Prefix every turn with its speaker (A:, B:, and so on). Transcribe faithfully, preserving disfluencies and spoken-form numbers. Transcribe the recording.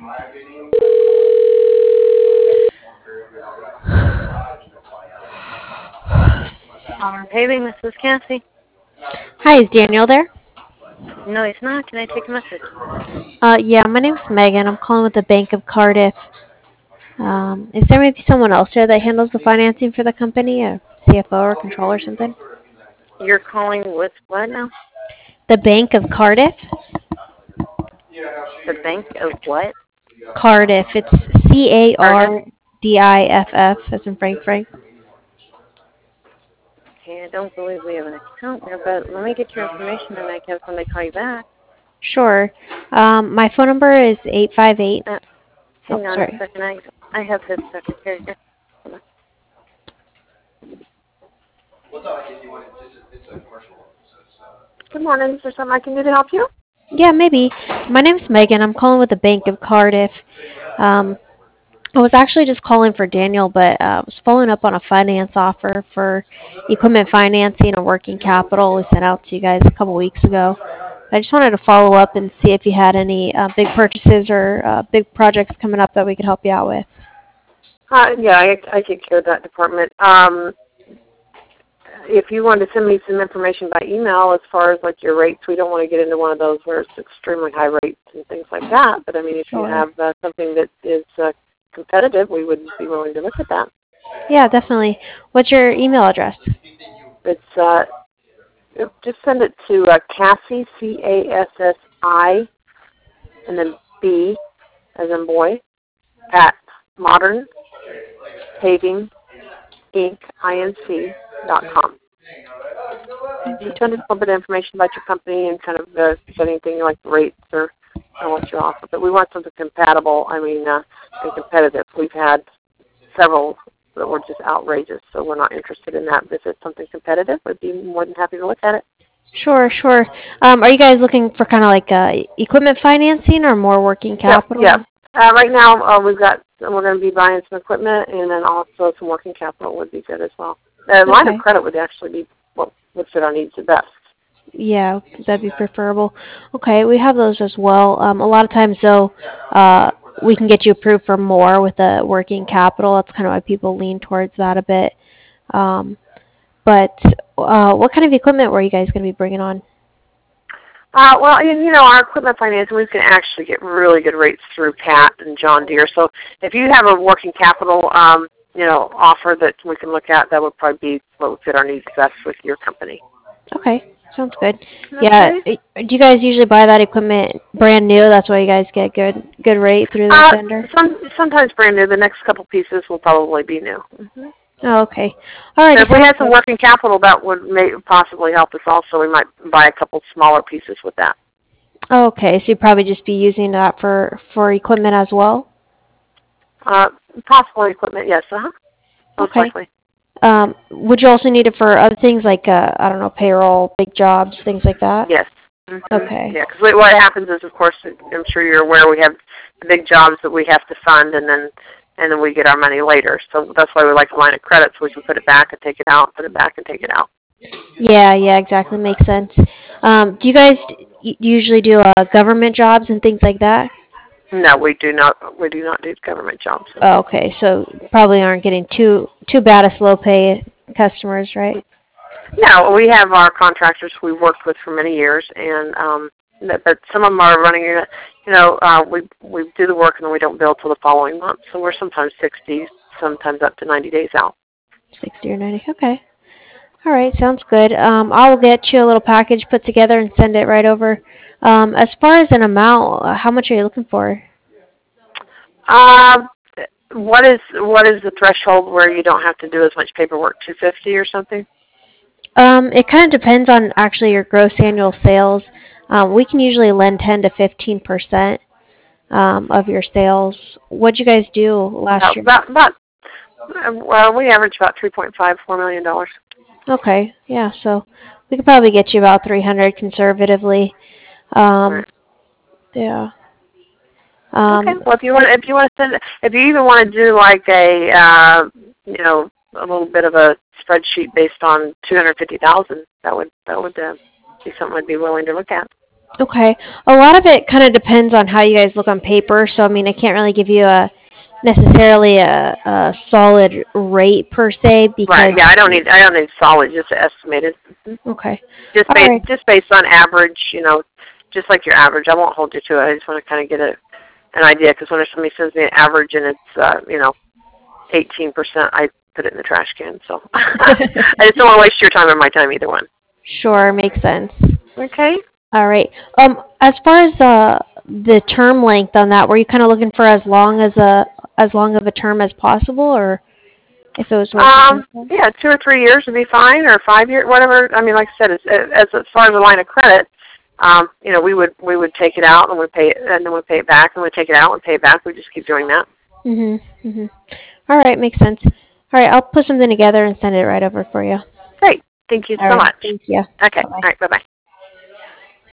A: Um, paving, this is Cassie.
B: Hi, is Daniel there?
A: No, he's not. Can I take a message?
B: Uh, yeah, my name's Megan. I'm calling with the Bank of Cardiff. Um, is there maybe someone else there that handles the financing for the company, a C F O or controller or something?
A: You're calling with what now?
B: The Bank of Cardiff?
A: The bank of what?
B: Cardiff. It's C A
A: Cardiff?
B: R D I F F, as in Frank Frank.
A: Okay, I don't believe we have an account there, but let me get your information and I can have somebody call you back.
B: Sure. Um, my phone number is eight five eight.
A: Uh,
B: Oh,
A: hang on
B: sorry.
A: a second. I, I have his secretary here. Hold on. Good morning. Is there something I can do to help you?
B: Yeah, maybe. My name's Megan. I'm calling with the Bank of Cardiff. Um, I was actually just calling for Daniel, but uh, I was following up on a finance offer for equipment financing and working capital we sent out to you guys a couple weeks ago. I just wanted to follow up and see if you had any uh, big purchases or uh, big projects coming up that we could help you out with.
A: Uh, yeah, I, I take care of that department. Um, if you want to send me some information by email as far as like your rates, we don't want to get into one of those where it's extremely high rates and things like that. But I mean, if
B: Sure.
A: you have uh, something that is uh, competitive, we would be willing to look at that.
B: Yeah, definitely. What's your email address?
A: It's uh, just send it to uh, Cassie, C A S S I, and then B, as in boy, at Modern Paving Inc. Inc. dot com. You send us a little bit of information about your company and kind of uh, if you got anything like rates or, or what you offer. But we want something compatible. I mean, uh, and competitive. We've had several that were just outrageous, so we're not interested in that. But if it's something competitive, we'd be more than happy to look at it.
B: Sure, sure. Um, are you guys looking for kind of like uh, equipment financing or more working capital?
A: Yeah. yeah. Uh, right now, uh, we've got we're going to be buying some equipment, and then also some working capital would be good as well. The uh, line
B: Okay.
A: of credit would actually be what would fit our needs the best.
B: Yeah, that'd be preferable. Okay, we have those as well. Um, a lot of times, though, uh, we can get you approved for more with the working capital. That's kind of why people lean towards that a bit. Um, but uh, what kind of equipment were you guys going to be bringing on?
A: Uh, well, you know, our equipment financing, we can actually get really good rates through Pat and John Deere. So if you have a working capital, um, you know, offer that we can look at, that would probably be what would fit our needs best with your company.
B: Okay, sounds good.
A: Okay.
B: Yeah, do you guys usually buy that equipment brand new? That's why you guys get good good rate through the
A: Uh,
B: vendor?
A: some, sometimes brand new. The next couple pieces will probably be new. Mm-hmm.
B: Oh, okay. All right.
A: So if we had some working capital, that would may possibly help us also. We might buy a couple smaller pieces with that.
B: Okay, so you'd probably just be using that for, for equipment as well?
A: Uh, possible equipment, yes. Uh-huh. Most
B: Okay.
A: likely.
B: Um, would you also need it for other things like, uh, I don't know, payroll, big jobs, things like that?
A: Yes. Mm-hmm.
B: Okay.
A: Yeah, because what happens is, of course, I'm sure you're aware, we have the big jobs that we have to fund, and then and then we get our money later. So that's why we like a line of credit, so we can put it back and take it out, put it back and take it out.
B: Yeah, yeah, exactly. Makes sense. Um, do you guys d- usually do uh, government jobs and things like that?
A: No, we do not. We do not do government jobs.
B: Oh, okay, so probably aren't getting too too bad a slow pay customers, right?
A: No, we have our contractors we worked with for many years, and um, but some of them are running. You know, uh, we we do the work and then we don't bill till the following month. So we're sometimes sixty, sometimes up to ninety days out.
B: Sixty or ninety. Okay. All right, sounds good. Um, I'll get you a little package put together and send it right over. Um, as far as an amount, uh, how much are you looking for?
A: Um, what is what is the threshold where you don't have to do as much paperwork? Two fifty or something?
B: Um, it kind of depends on actually your gross annual sales. Um, we can usually lend ten to fifteen percent um, of your sales. What'd you guys do last
A: Uh,
B: year?
A: about about well, we average about three point five, four million dollars.
B: Okay, yeah, so we could probably get you about three hundred conservatively. Um,
A: Right.
B: yeah. Um,
A: Okay. Well, if you want, if you want to send, it, if you even want to do like a, uh, you know, a little bit of a spreadsheet based on two hundred fifty thousand, that would that would uh, be something I'd be willing to look at.
B: Okay. A lot of it kind of depends on how you guys look on paper. So I mean, I can't really give you a necessarily a, a solid rate per se
A: Right.
B: because.
A: Yeah. I don't need. I don't need solid. Just estimated. Mhm.
B: Okay.
A: Just
B: All
A: based.
B: right.
A: Just based on average. You know, just like your average. I won't hold you to it. I just want to kind of get a an idea because when somebody sends me an average and it's uh, you know eighteen percent, I put it in the trash can. So I just don't want to waste your time or my time, either one.
B: Sure, makes sense.
A: Okay.
B: All right. Um, as far as uh, the term length on that, were you kind of looking for as long as a as long of a term as possible, or if it was worth
A: Um,
B: something?
A: yeah, two or three years would be fine, or five years, whatever. I mean, like I said, as, as as far as a line of credit, um, you know, we would we would take it out and we pay it, and then we pay it back, and we take it out and pay it back. We just keep doing that.
B: Mhm. Mhm. All right, makes sense. All right, I'll put something together and send it right over for you.
A: Great. Thank you
B: All
A: so
B: right.
A: much.
B: Thank you.
A: Okay.
B: Bye bye.
A: All right. Bye bye.